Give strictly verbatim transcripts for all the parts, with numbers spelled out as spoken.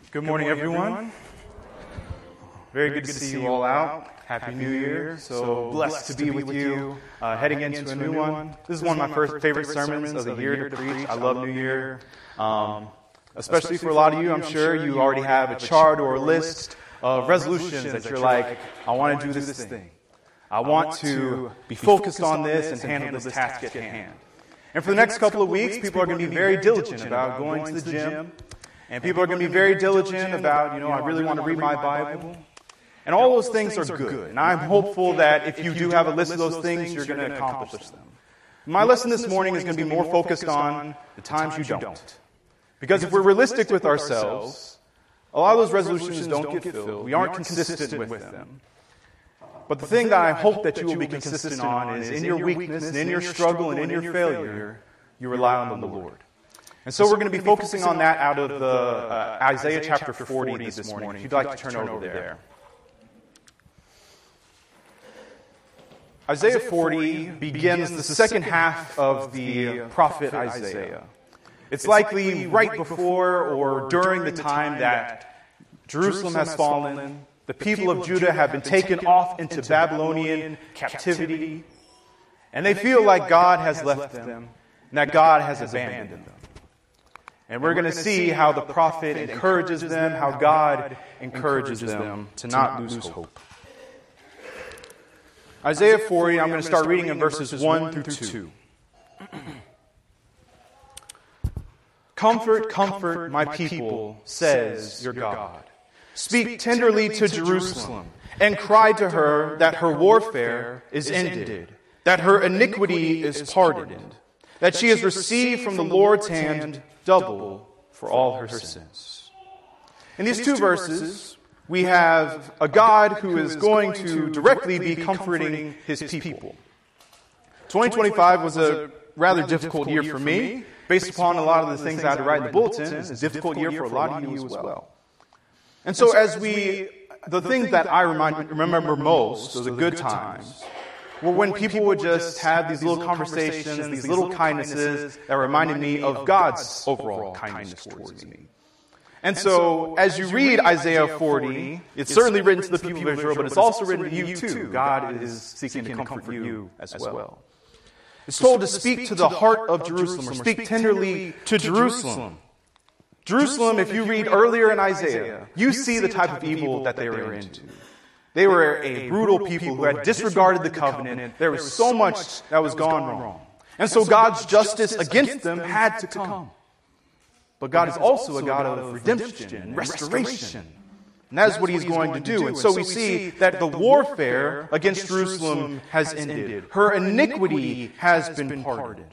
Good morning, everyone. Very good to see you all out. Happy New Year. So blessed to be with you, uh, heading into a new one. This is one of my first favorite sermons of the year to preach. I love New Year. Um, especially for a lot of you, I'm sure you already have a chart or a list of resolutions that you're like, I want to do this thing. I want to be focused on this and handle this task at hand. And for the next couple of weeks, people are going to be very diligent about going to the gym. And people are going to be very diligent about, you know, I really want to read my Bible. And all those things are good. And I'm hopeful that if you do have a list of those things, you're going to accomplish them. My lesson this morning is going to be more focused on the times you don't. Because if we're realistic with ourselves, a lot of those resolutions don't get filled. We aren't consistent with them. But the thing that I hope that you will be consistent on is in your weakness, and in your struggle, and in your failure, you rely on the Lord. And so we're going to be focusing on that out of the uh, Isaiah chapter forty this morning. If you'd like to turn over there. Isaiah forty begins the second half of the prophet Isaiah. It's likely right before or during the time that Jerusalem has fallen, the people of Judah have been taken off into Babylonian captivity, and they feel like God has left them and that God has abandoned them. And we're going to see how the prophet encourages them, how God encourages them to not lose hope. Isaiah forty, I'm going to start reading in verses one through two. Comfort, comfort my people, says your God. Speak tenderly to Jerusalem, and cry to her that her warfare is ended, that her iniquity is pardoned, that she has received from the Lord's hand double for all her sins. In these two verses, we have a God who is going to directly be comforting his people. twenty twenty-five was a rather difficult year for me, based upon a lot of the things I had to write in the bulletin. It's a difficult year for a lot of you as well. And so as we, the things that I remind, remember most, those are good times, were when people would just have these little conversations, these little kindnesses that reminded me of God's overall kindness towards me. And so, as you read Isaiah forty, it's certainly written to the people of Israel, but it's also written to you too. God is seeking to comfort you as well. It's told to speak to the heart of Jerusalem, or speak tenderly to Jerusalem. Jerusalem, if you read earlier in Isaiah, you see the type of evil that they were into. They were a brutal people who had disregarded the covenant. There was so much that was gone wrong. And so God's justice against them had to come. But God is also a God of redemption and restoration. And that is what he's going to do. And so we see that the warfare against Jerusalem has ended. Her iniquity has been pardoned.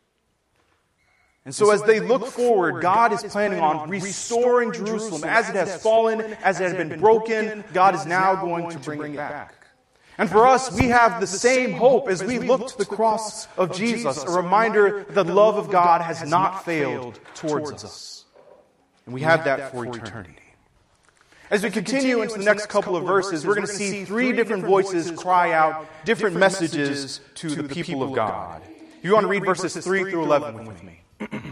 And so as they look forward, God is planning on restoring Jerusalem as it has fallen, as it has been broken. God is now going to bring it back. And for us, we have the same hope as we look to the cross of Jesus, a reminder that the love of God has not failed towards us. And we have that for eternity. As we continue into the next couple of verses, we're going to see three different voices cry out different messages to the people of God. You want to read verses three through eleven with me.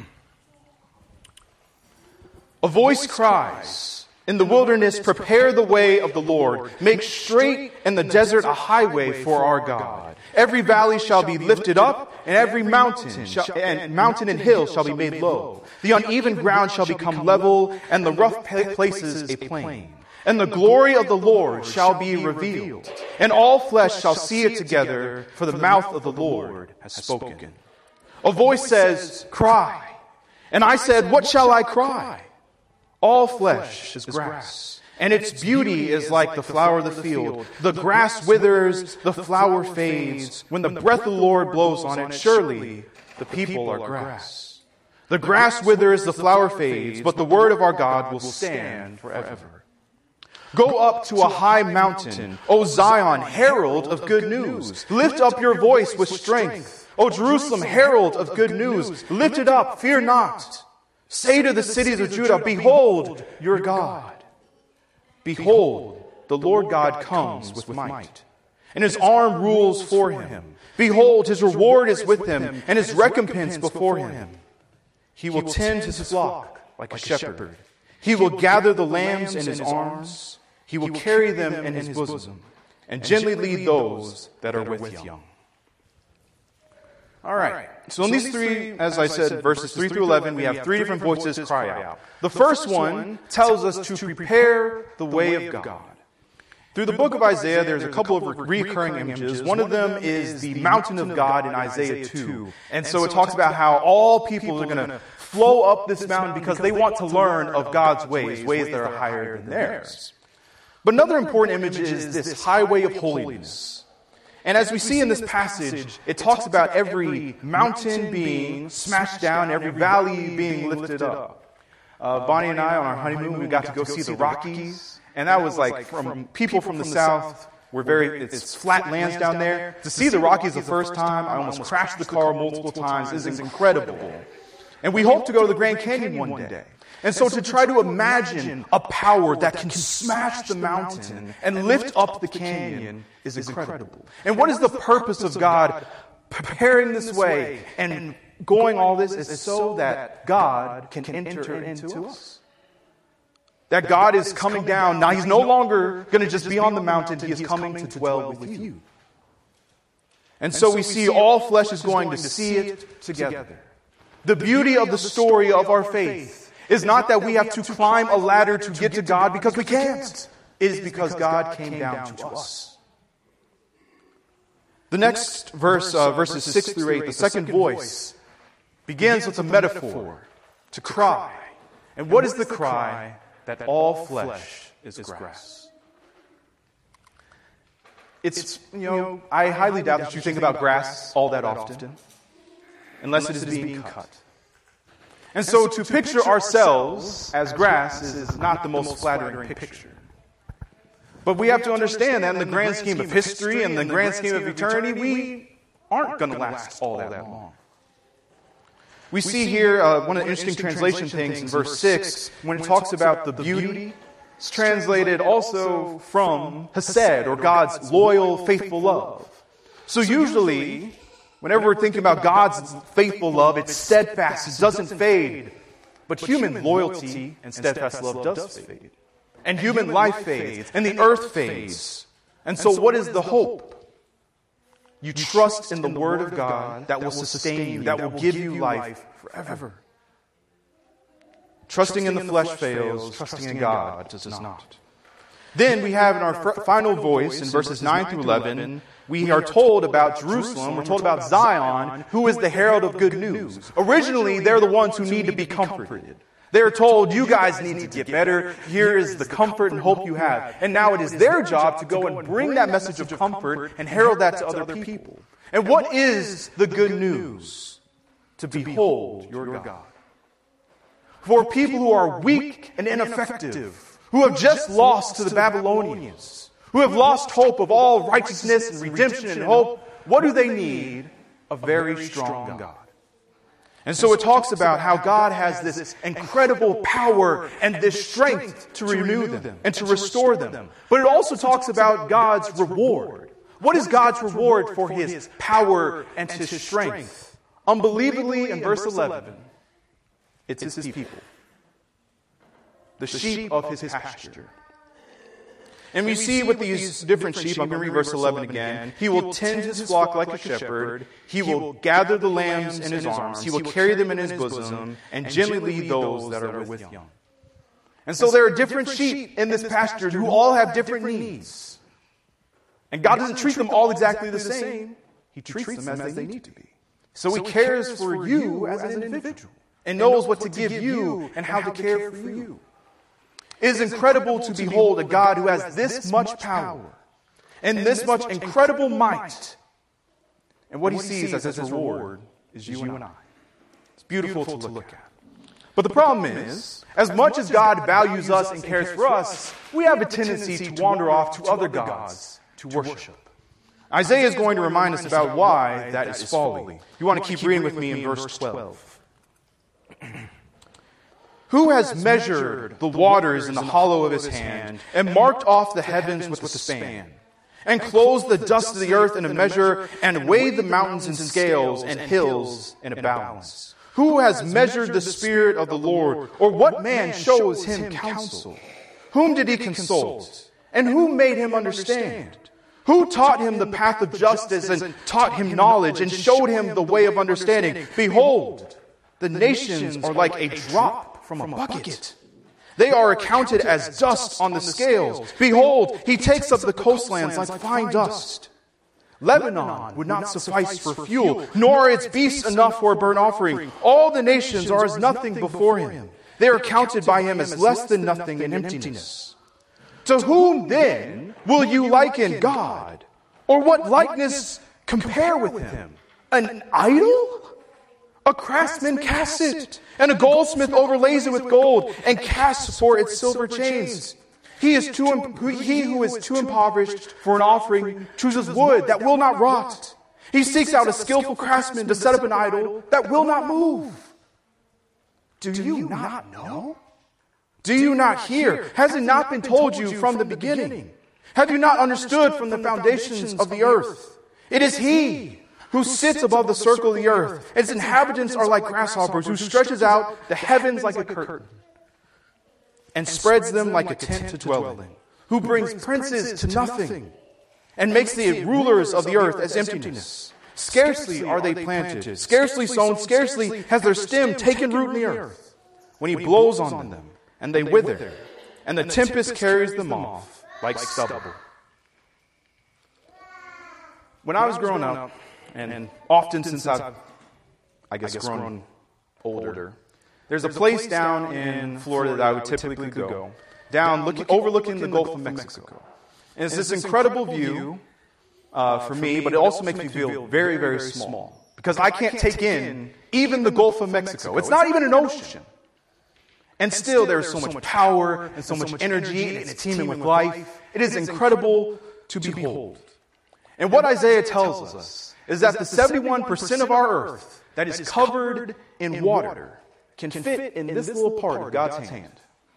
A voice cries, in the wilderness, prepare the way of the Lord. Make straight in the desert a highway for our God. Every valley shall be lifted up, and every mountain shall, and mountain and hill shall be made low. The uneven ground shall become level, and the rough places a plain. And the glory of the Lord shall be revealed, and all flesh shall see it together, for the mouth of the Lord has spoken. A voice says, cry. And I said, what shall I cry? All flesh is grass, and its beauty is like the flower of the field. The grass withers, the flower fades. When the breath of the Lord blows on it, surely the people are grass. The grass withers, the flower fades, but the word of our God will stand forever. Go up to a high mountain, O Zion, herald of good news. Lift up your voice with strength. O Jerusalem, herald of good news, lift it up, fear not. Say to the cities of Judah, behold your God. Behold, the Lord God comes with might, and his arm rules for him. Behold, his reward is with him, and his recompense before him. He will tend his flock like a shepherd. He will gather the lambs in his arms. He will carry them in his bosom and gently lead those that are with young. All right. So in these three, as I said, verses three through eleven, we have three different voices cry out. The first one tells us to prepare the way of God. Through the book of Isaiah, there's a couple of recurring images. One of them is the mountain of God in Isaiah two. And so it talks about how all people are going to flow up this mountain because they want to learn of God's ways, ways that are higher than theirs. But another important image is this highway of holiness. And as we see in this passage, it talks about every mountain being smashed down, every valley being lifted up. Uh, Bonnie and I, on our honeymoon, we got to go see the Rockies. And that was like, from people from the south, we're very, it's flat lands down there. To see the Rockies the first time, I almost crashed the car multiple times, is incredible. And we hope to go to the Grand Canyon one day. And so to try to imagine a power that can smash the mountain and lift up the canyon is incredible. And what is the purpose of God preparing this way and going all this is so that God can enter into us. That God is coming down. Now he's no longer going to just be on the mountain. He is coming to dwell with you. And so we see all flesh is going to see it together. The beauty of the story of our faith is not that we have to climb a ladder to get to God because we can't. It is because God came down to us. The next verse, uh, verses six through eight, the second voice begins with a metaphor to cry. And what is the cry? That all flesh is grass. It's, you know, I highly doubt that you think about grass all that often, unless it is being cut. And so to picture ourselves as grass is not the most flattering picture. But we have to understand that in the grand scheme of history and the grand scheme of eternity, we aren't going to last all that long. We see here uh, one of the interesting translation things in verse six, when it talks about the beauty, it's translated also from Hesed, or God's loyal, faithful love. So usually, whenever we're thinking about God's faithful love, it's steadfast, it doesn't fade. But human loyalty and steadfast love does fade. And human life fades, and the earth fades. And so what is the hope? You trust in the Word of God that will sustain you, that will give you life forever. Trusting in the flesh fails, trusting in God does not. Then we have in our final voice in verses nine through eleven, we are told about Jerusalem, we're told about Zion, who is the herald of good news. Originally, they're the ones who need to be comforted. They're told, you guys need to get better. Here is the comfort and hope you have. And now it is their job to go and bring that message of comfort and herald that to other people. And what is the good news? To behold your God. For people who are weak and ineffective, who have just lost to the Babylonians, who have lost hope of all righteousness and redemption and hope, what do they need? A very strong God. And so it talks about how God has this incredible power and this strength to renew them and to restore them. But it also talks about God's reward. What is God's reward for his power and his strength? Unbelievably, in verse eleven, it's his people, the sheep of his pasture. And we see with these different sheep, I'm going to read verse eleven again. He will tend his flock like a shepherd. He will gather the lambs in his arms. He will carry them in his bosom and gently lead those that are with young. And so there are different sheep in this pasture who all have different needs. And God doesn't treat them all exactly the same. He treats them as they need to be. So he cares for you as an individual and knows what to give you and how to care for you. It is incredible to behold a God who has this much power and this much incredible might. And what he sees as his reward is you and I. It's beautiful to look at. But the problem is, as much as God values us and cares for us, we have a tendency to wander off to other gods to worship. Isaiah is going to remind us about why that is folly. You want to keep reading with me in verse twelve. Who has measured the waters in the hollow of his hand, and marked off the heavens with a span, and closed the dust of the earth in a measure, and weighed the mountains in scales and hills in a balance? Who has measured the Spirit of the Lord? Or what man shows him counsel? Whom did he consult? And who made him understand? Who taught him the path of justice and taught him knowledge and showed him the way of understanding? Behold, the nations are like a drop from a bucket. They are accounted as dust on the scales. Behold, he takes up the coastlands like fine dust. Lebanon would not suffice for fuel, nor are its beasts enough for a burnt offering. All the nations are as nothing before him. They are counted by him as less than nothing in emptiness. To whom then will you liken God? Or what likeness compare with him? An idol? A craftsman casts it, and a goldsmith overlays it with gold, and casts for its silver chains. He is too, he who is too impoverished for an offering chooses wood that will not rot. He seeks out a skillful craftsman to set up an idol that will not move. Do you not know? Do you not hear? Has it not been told you from the beginning? Have you not understood from the foundations of the earth? It is he who sits above the circle of the earth. Its inhabitants are like grasshoppers, who stretches out the heavens like a curtain and spreads them like a tent to dwell in, who brings princes to nothing and makes the rulers of the earth as emptiness. Scarcely are they planted, scarcely sown, scarcely has their stem taken root in the earth, when he blows on them, and they wither, and the tempest carries them off like stubble. When I was growing up, and often since I've, I guess, grown older, there's a place down in Florida that I would typically go, down looking, overlooking the Gulf of Mexico. And it's this incredible view uh, for me, but it also makes me feel very, very small, because I can't take in even the Gulf of Mexico. It's not even an ocean. And still there is so much power and so much energy, and it's teeming with life. It is incredible to behold. And what Isaiah tells us is that the seventy-one percent of our earth that is covered in water can fit in this little part of God's hand.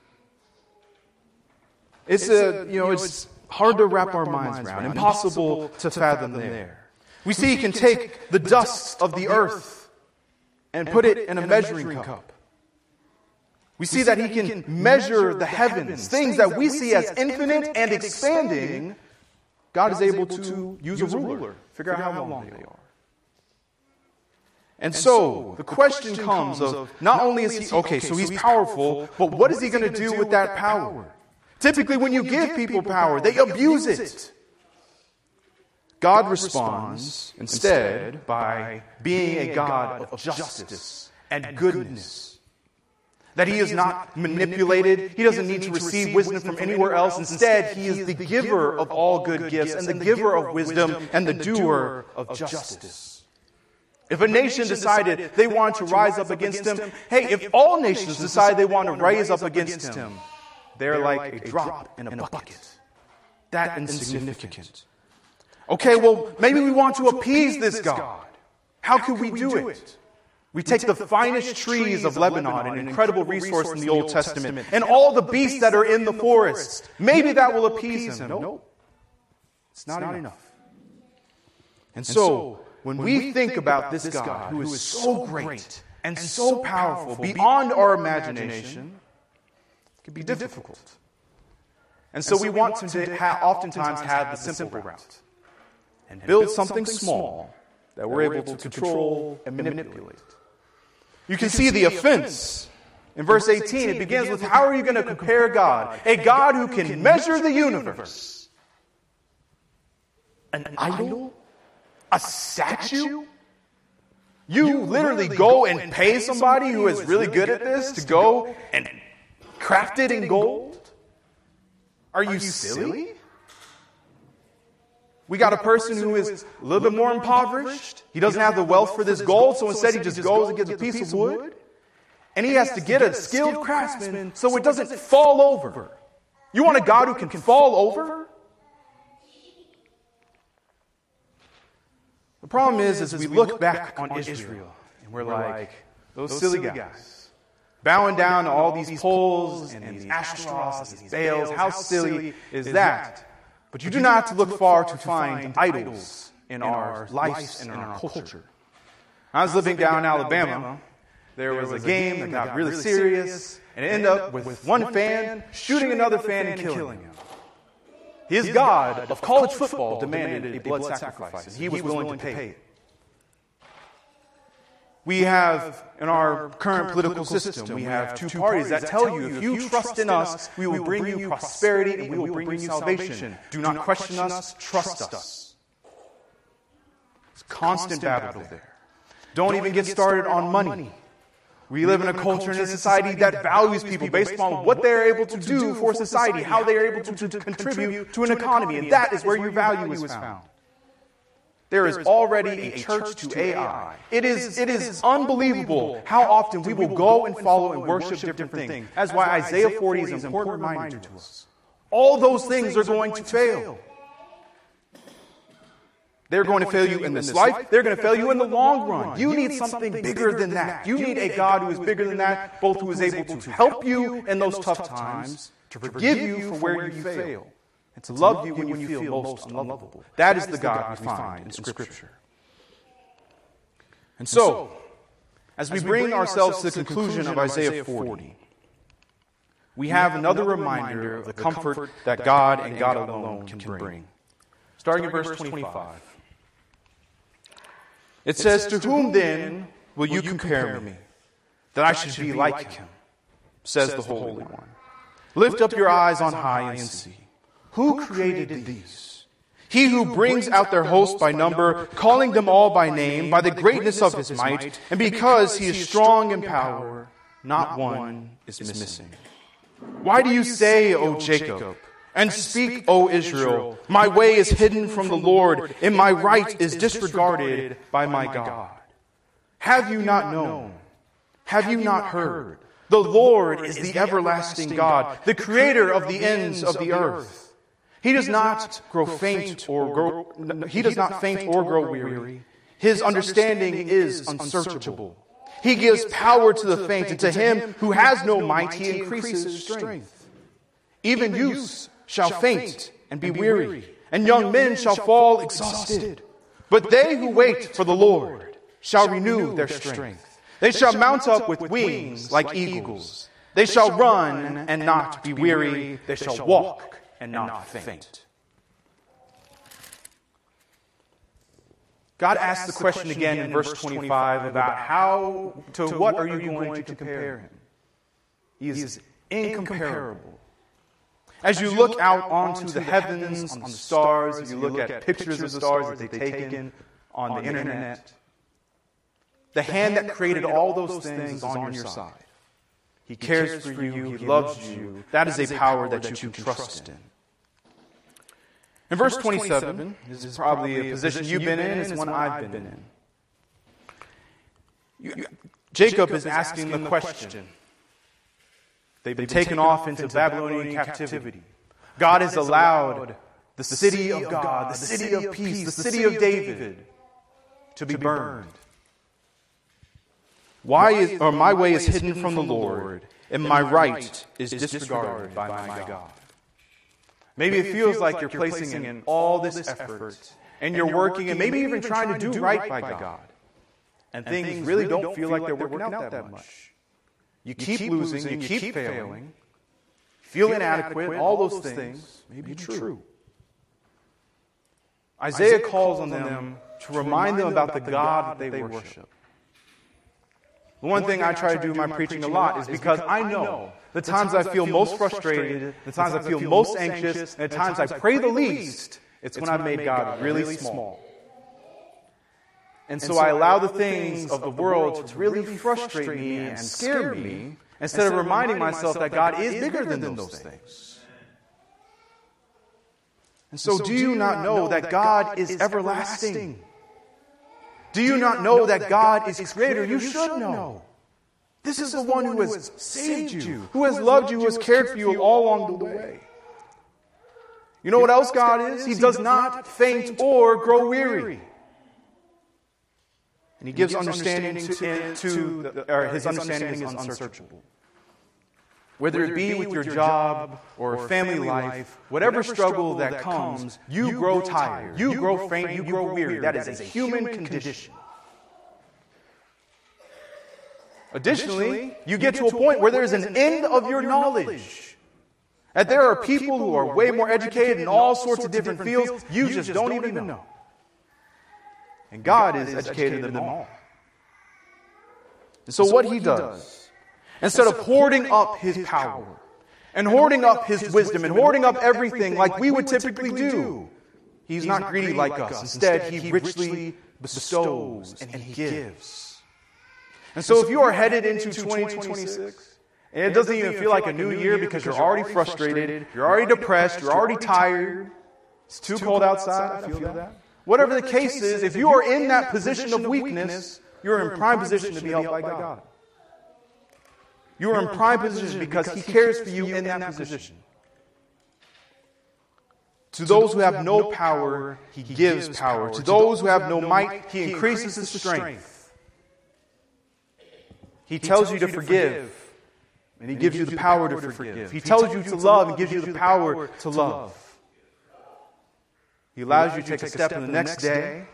It's a, you know, it's hard to wrap our minds around, impossible to fathom there. We see he can take the dust of the earth and put it in a measuring cup. We see that he can measure the heavens, things that we see as infinite and expanding. God is able to use a ruler, figure out how long they are. And so the question comes of, not only is he, okay, so he's powerful, but what is he going to do with that power? Typically when you give people power, they abuse it. God responds instead by being a God of justice and goodness. That he is not manipulated. He doesn't need to receive wisdom from anywhere else. Instead, he is the giver of all good gifts and the giver of wisdom and the doer of justice. If a nation decided they wanted to rise up against him, hey, if all nations decide they want to raise up against him, they're like a drop in a bucket. That insignificant. Okay, well, maybe we want to appease this God. How could we do it? We take the finest trees of Lebanon, an incredible resource in the Old Testament, and all the beasts that are in the forest. Maybe that will appease him. No, it's not enough. And so, when we think about this God who is so great and so powerful, beyond our imagination, it can be difficult. And so we want to ha- oftentimes have the simple route and build something small that we're able to control and manipulate. You can see the offense in verse eighteen. It begins with, how are you going to compare God? A God who can measure the universe. An idol? A statue? You literally go and pay somebody who is really good at this to go and craft it in gold? Are you silly? We got a person who is a little bit more impoverished. He doesn't have the wealth for this gold, so instead he just goes and gets a piece of wood. And he has to get a skilled craftsman so it doesn't fall over. You want a God who can fall over? The problem is, as we look back on Israel, and we're like, those silly guys, bowing down to all these poles and these Ashtaroths and these Baals, how silly is that? But you do not have to look far to find idols in our lives and in our culture. I was living down in Alabama, there was a game that got really serious, and it ended up with one fan shooting another fan and killing him. His God of college football demanded a blood sacrifice, and he was willing to pay it. We have, in our current political system, we have two parties that tell you, if you trust in us, we will bring you prosperity and we will bring you salvation. Do not question us, trust us. It's a constant battle there. Don't even get started on money. We live in a culture and a society that values people based on what they're able to do for society, how they are able to, to contribute to an economy, and that is where your value is found. There is already a church to A I. It is, it is unbelievable how often we will go and follow and worship different things. That's why Isaiah forty is an important reminder to us. All those things are going to fail. They're going to fail you in this life. They're going to fail you in the long run. You need something bigger than that. You need a God who is bigger than that, both who is able to help you in those tough times, to forgive you for where you fail, and to love you when you feel most unlovable. That is the God we find in Scripture. And so, as we bring ourselves to the conclusion of Isaiah forty, we have another reminder of the comfort that God and God alone can bring. Starting at verse twenty-five. It says, "To whom then will you compare me, that I should be like him, says the Holy One. Lift up your eyes on high and see. Who created these? He who brings out their host by number, calling them all by name, by the greatness of his might, and because he is strong in power, not one is missing. Why do you say, O Jacob, and speak, O Israel, my way is hidden from the Lord, and my right is disregarded by my God? Have you not known? Have you not heard? The Lord is the everlasting God, the creator of the ends of the earth. He does not grow faint or grow, he does not faint or grow weary. His understanding is unsearchable. He gives power to the faint, and to him who has no might he increases strength. Even youths shall faint and be weary, and young men shall fall exhausted. But they who wait for the Lord shall renew their strength. They shall mount up with wings like eagles. They shall run and not be weary. They shall walk and not faint." God asks the question again in verse twenty-five about how, to what are you going to compare him? He is incomparable. As you look out onto the heavens, on the stars, as you look at pictures of stars that they've taken on the internet, the hand that created all those things is on your side. He cares for you. He loves you. That is a power that you can trust in. In verse twenty-seven, this is probably a position you've been in, it's one I've been in. You, Jacob is asking the question. They've been taken off into Babylonian captivity. God has allowed the city of God, the city of peace, the city of David to be burned. Why is, or my way is hidden from the Lord, and my right is disregarded by my God. Maybe it feels like you're placing in all this effort, and you're working, and maybe even trying to do right by God. And things really don't feel like they're working out that much. You keep losing, you keep failing, feel inadequate, all those things may be true. Isaiah calls on them to remind them about the God that they worship. The one thing I try to do in my preaching a lot is because I know the times I feel most frustrated, the times I feel most anxious, and the times I pray the least, it's when I've made God really small. And so I allow the things of the world to really frustrate me and scare me, instead of reminding myself that God is bigger than those things. And so do you not know that God is everlasting? Do you not know that God is creator? You should know. This is the one who has saved you, who has loved you, who has cared for you all along the way. You know what else God is? He does not faint or grow weary. And he gives understanding to, to the, or his understanding is unsearchable. Whether it be with your job or family life, whatever struggle that comes, you grow tired, you grow faint, you grow weary. That is a human condition. Additionally, you get to a point where there is an end of your knowledge. That there are people who are way more educated in all sorts of different fields you just don't even know. And God is educated than them all. And so what he does, instead of hoarding up his power, and hoarding up his wisdom, and hoarding up everything like we would typically do, he's not greedy like us. Instead, he richly bestows and he gives. And so if you are headed into twenty twenty-six, and it doesn't even feel like a new year because you're already frustrated, you're already depressed, you're already tired, it's too cold outside, I feel that. Whatever the case is, if you are in that position of weakness, you're in prime position to be helped by God. You are in prime position because he cares for you in that position. To those who have no power, he gives power. To those who have no might, he increases his strength. He tells you to forgive, and he gives you the power to forgive. He tells you to love and gives you the power to love. He allows you to take a step in the next day.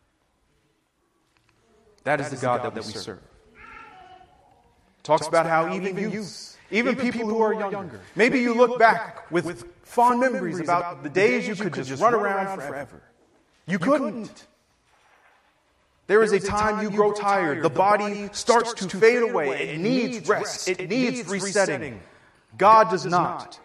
That is the God that we serve. Talks about how even youth, even people who are younger, maybe you look back with fond memories about the days you could just run around forever. You couldn't. There is a time you grow tired. The body starts to fade away. It needs rest. It needs resetting. God does not.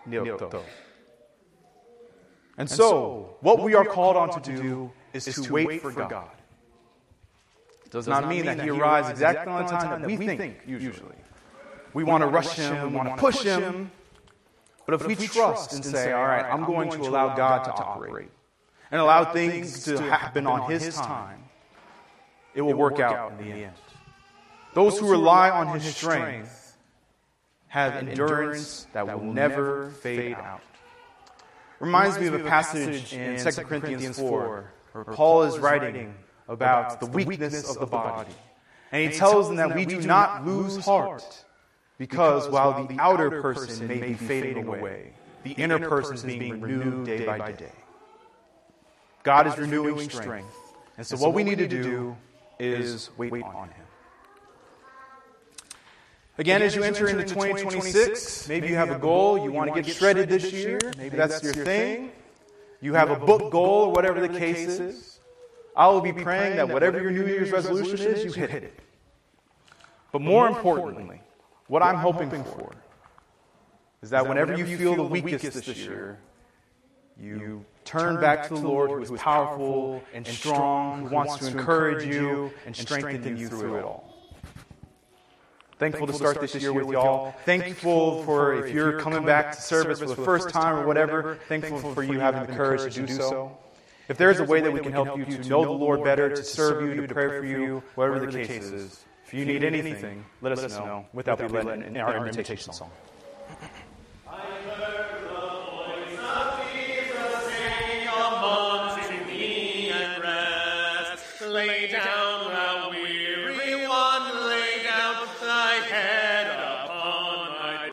And so, what we are called on to do is to wait for God. It does not mean that he arrives exactly on the time that we think, usually. We want to rush him. We want to push him. But if we trust and say, all right, I'm going to allow God to operate and allow things to happen on his time, it will work out in the end. Those who rely on his strength have endurance that will never fade out. Reminds me of a passage in Second Corinthians four where Paul is writing about the weakness of the body. And he tells them that we do not lose heart because while the outer person may be fading away, the inner person is being renewed day by day. God is renewing strength. And so what we need to do is wait on him. Again, as you enter into twenty twenty-six, maybe you have a goal, you want to get shredded this year, maybe that's your thing. You have a book goal or whatever the case is. I will be praying that whatever your New Year's resolution is, you hit it. But more importantly, what I'm hoping for is that whenever you feel the weakest this year, you turn back to the Lord who is powerful and strong, who wants to encourage you and strengthen you through it all. Thankful to start this year with y'all. Thankful for if you're coming back to service for the first time or whatever, thankful for you having the courage to do so. If there's a way that we can help you to know the Lord better, to serve you, to pray for you, whatever the case is, if you need anything, let us know without be led in our invitation song.